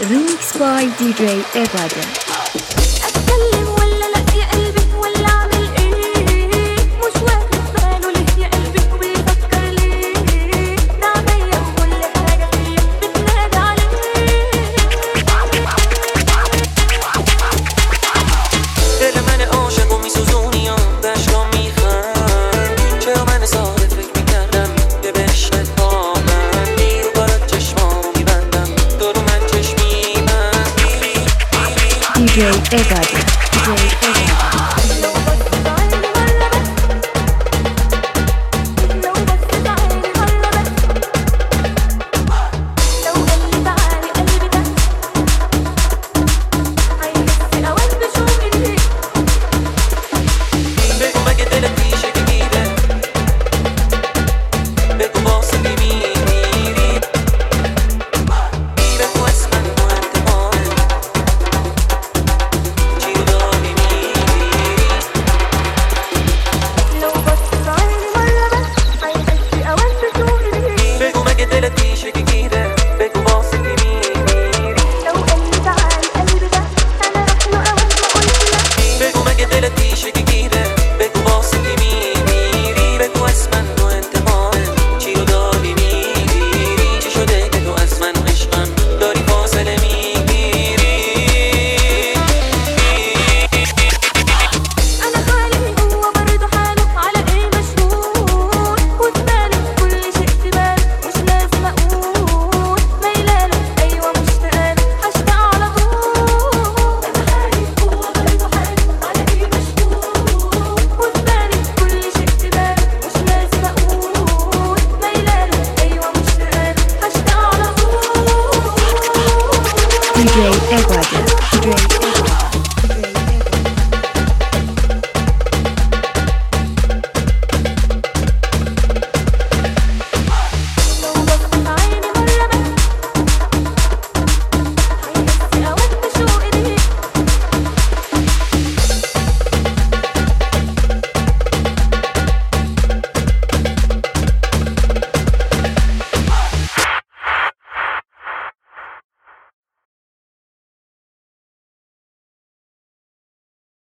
Remix by DJ Evade. أتكلم ولا لأ يا قلبي ولا أعمل إيه؟ مش واخد باله ليه يا قلبي وبيفكر ليه؟ ده عينيا وكل حاجة فيا بتنادي عليه. دل من عاشق و میسوزونی آتش را میخند چرا من ساده فکر میکردم که بشنت با من دیر برات چشمامو میبندم تو رو من چشمی من DJ Evade.